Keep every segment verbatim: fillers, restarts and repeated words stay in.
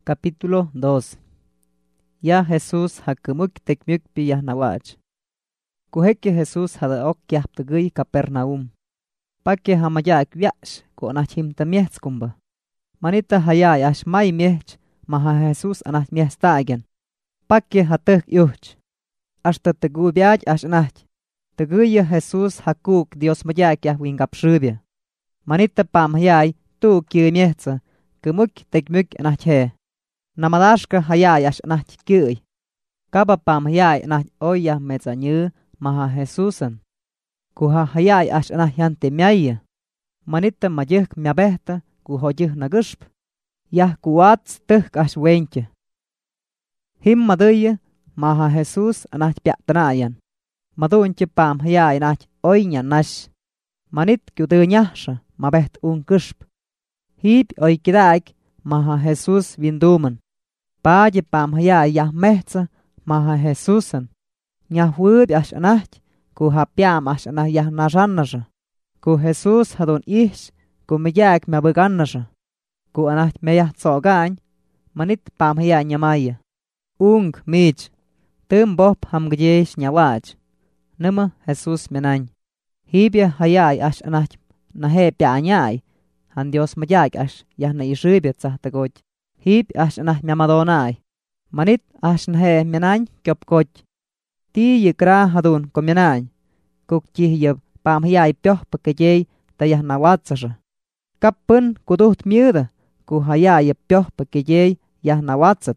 Capítulo dos. Ya Jesús hakumuk tekmuk pi yahnawach. Kuheki Jesús hada ok yahtagui Capernaum. Pakke hamayak vyash ko anachim tamiehts kumba. Manita hayay ash may miech maha Jesús anach miehstagen. Pakke hatuk yuch. Ashta tegu vyach ash anach. Teguya Jesús hakuk Dios mayak yahwingap shubia. Manita pam hayay tu kyu miehza. Kumuk tekmuk anach he. Namadashka hayay ash anach kyuy. Kaba pam hayay anach oya mezanyu maha Jesusan. Kuha hayay ash anach yante miaya. Manita mayuk miabehta kuhoyuh nagushp. Yah kuwats tuk ash wentje. Him maduya maha Jesus anach piatanayan. Madunche pam hayay anach oinya nash. Manit kudunyasha mabeht un kushp. Hip oikidaik maha Jesus vinduman. Paje pam hayay yah mehtza maha Jesusan. Nyahwud ash anach ku hapiam ash anach yah naranasha. Ku Jesus hadon ish ku meyak meabuganasha. Ku anach meyah tsogañ manit pam hayay nyamaya. Ung mij tum bop hamgyesh nyawach. Nama Jesus menañ. Hibya hayay ash anach nahe pianyay. Han Dios mayak ash yah na ishibya tsahtagoj. Hib ash anach miamadonay. Manit ash nahe menañ kyopkoj. Ti yikra hadun komyenañ. Kuk chihyab pam hayay pyoh pakajay tayah nawatsasha. Kapun kuduht myuda ku hayay pyoh pakajay yah nawatsat.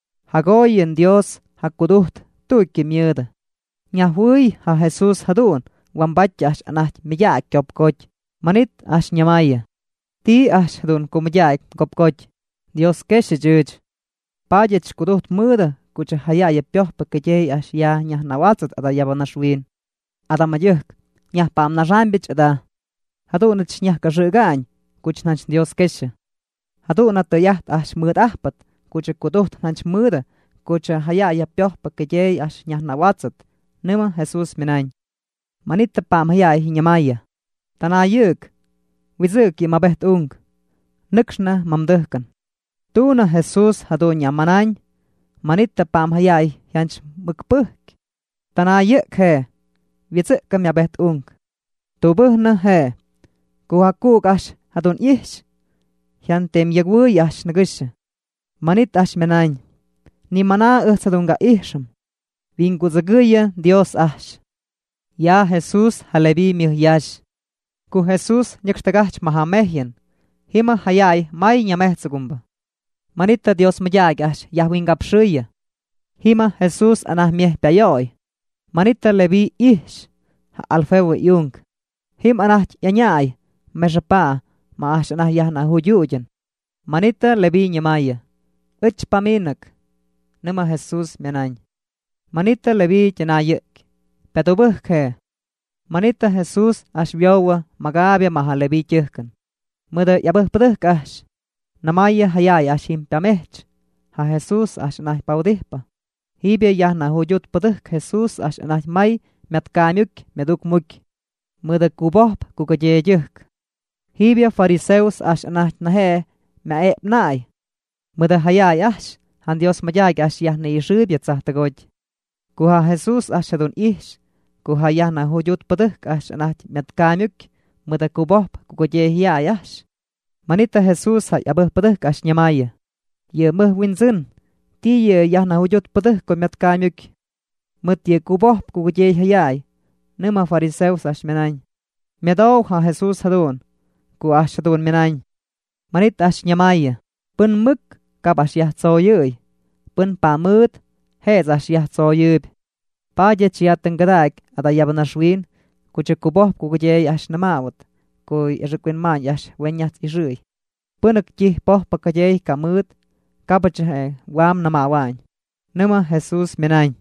Hagoy en Dios hakuduht tuki myuda. Nyahwuy ha Jesus hadun wambach ash anach miyak kyopkoj. Manit ash nyamaya. Ti ash hadun kumayak kopkoj. Dios keshe juj. Pajech kuduht muda kucha hayay pyoh pakajay ash yah nyah nawatsat ada yabanashwin. Ada mayuk nyah pam narambich ada. Hadun ach nyah kashugañ kuch nanch Dios keshe. Hadun atayaht ash mud ahpat kucha kuduht nanch muda kucha hayay pyoh pakajay ash nyah nawatsat. Nima Jesus minañ. Manita pam hayay hinyamaya. Tanayuk. Wizuk yamabeht ung. Nukshna mamduhkan. Tuna Jesus hadun yamanañ. Manita pam hayay yanch mukpuhk. Tanayuk he. Wizuk yamabeht ung. Tubuhna he. Kuhakuk ash hadun ish. Yantem yagwuy ash nagush. Manit ash menañ. Ni mana uhsadunga isham. Vinguzaguya Dios ash. Ya Jesus halebi mihyash. Ku Jesus nyakstagach mahamehyan. Hima hayay may nyamehtsagumba. Manita Dios mayag ash yahwingapshuya. Hima Jesus anah mieh payoy. Manita lebi ish. Ha alfewe yung. Him anah yanyay. Meshapa ma ash anah yahna huyuyan. Manita lebi nyamaya. Ich paminak. Nima Jesus menañ. Manita lebi janayik. Petubuh ke. Manita Jesus ash vyowa magabya maha lebi chihkan. Muda yabuh paduh kash. Namaya hayay ashim pamech. Ha Jesus ash nah paudihpa. Hibya yahna huyut paduh Jesus ash nah may metkamyuk meduk muk. Muda kubohp kukajejik. Hibya fariseus ash nah nahe maep nai. Muda hayay ash. Han Dios mayag ash yahna ishibya tsahtagoj. Kuha Jesus ash hadun ish. Kuha yahna huyut paduh ash anah metkamyuk. Muda kubohp kukajehiyay ash. Manita Jesus hay abuh paduh ash nyamaya. Ye muh winzun. Ti ye yahna huyut paduh ko metkamyuk. Mut ye kubohp kukajehiyay. Nima fariseus ash menañ. Medaw ha Jesus hadun. Ku ash hadun menañ. Manit ash nyamaya. Pun muk kab ash yah tsoyuy. Pun pamut. Hez ash yah tsoyub. Paje chiatang gadak ada yabanashwin. Kuche kuboh kukujay ash namawat. Kuy irrikwin man ash wenyat ishuy. Punak jih poh pakajay kamut. Kapachahe wam namawañ. Nima Jesus menañ.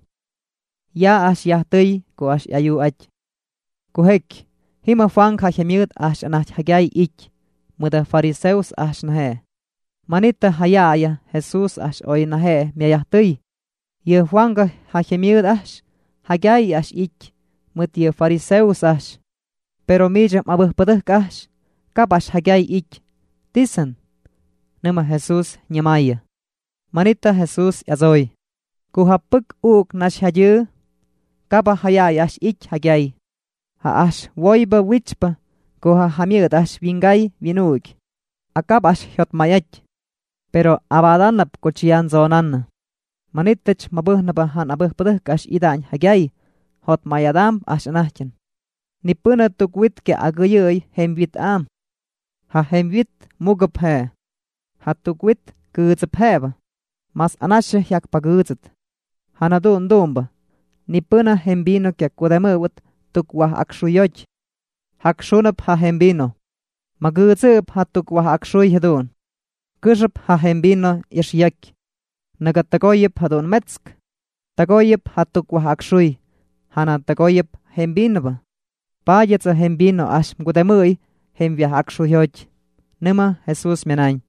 Ya ash yah tuy ku ash ayu ach. Kuhek. Hima fang ha hemyut ash anach hagay ich. Muda fariseus ash nahe. Manita hayaya Jesus ash oy nahe miyah tuy. Ye fanga ha hemyut ash. Hagay ash ich. Mut ye fariseus ash. Pero mijam abuh paduh ash. Kap ash hagay ich. Tisan. Nima Jesus nyamaya. Manita Jesús yazoy. Kuhapuk uk nash hayu. Kapa hayay ash ich hagyay. Ha ash woiba wichpa. Kuha hamiut ash vingay vinug. Akap ash hyot mayach. Pero abadanap kuchian zonan. Manitach mabuhnapa han abuh paduk ash idañ hagyay. Hot mayadam ash anahchen. Nipuna tukwit ke aguyuy hemvit am. Ha hemvit mugup he. Ha tukwit kuzup heba. Mas anashe hyak paguzut. Hanadun dumba. Nipuna hembino ke kudamawat tukwah akshuyoch. Hakshunap ha hembino. Maguzup ha tukwah akshuy hadun. Kuzup ha hembino ishyak. Nagatagoyip hadun metsk. Tagoyip ha tukwah akshuy. Hana tagoyip hembino ba. Payetsa hembino ash mkudamuy hemvia akshuyoch. Nima Jesús menañ.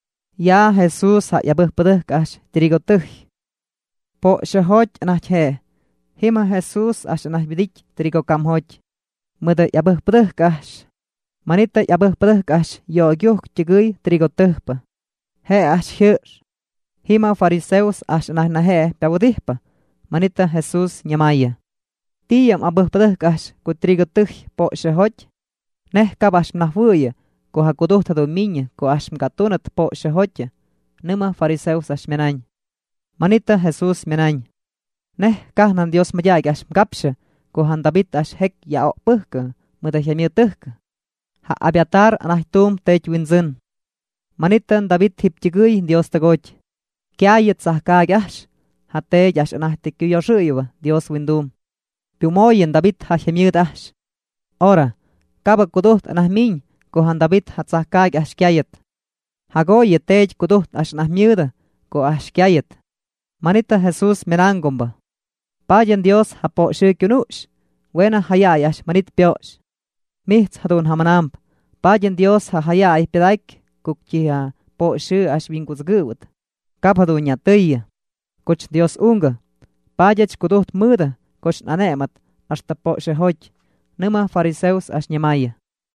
Ya Jesús ha yabuh paduh ash trigotuh. Po shahoch anah he. Hima Jesús ash anah vidik trigo kamhoch. Muda yabuh paduh ash. Manita yabuh paduh ash yo gyuh chiguy trigotuhpa. He ash hir. Hima fariseus ash anah nahe pabudihpa. Manita Jesús nyamaya. Tiyam abuh paduh ash ku trigotuh po shahoch. Neh kabash nahvuya. Ko hakuduhta dominya ko ash mkatunat po shahocha. Nima fariseus ash menañ. Manita Jesús menañ. Neh kahnan Dios mayag ash mkapsha. Ko han David ash hek ya okpuhka. Muda hyamiutuhka. Ha Abiatar anah tum tech winzun. Manitan David hipchiguy Dios tagoch. Kiayet sahkag ash. Ha tej ash anah tikuyoshuiwa Dios windum. Piumoyen David ha hyamiut ash. Ora, kaba kuduht anah miñ. Ko han David hat sahkag ash kiayet. Hagoye tej kuduht ash nah miuda. Ko ash kiayet. Manita Jesús menangomba. Payan Dios ha po shukunush. Wena hayay ash manit piosh. Mihtz hadun hamanamp. Payan Dios ha hayay pedaik. Kukchi ha po shu ash vinkuzguwat. Kap hadun nyataya. Kuch Dios unga. Payach kuduht muda. Kuch nanemat. Ashta po shuhoch. Nima fariseus ash nyamaya.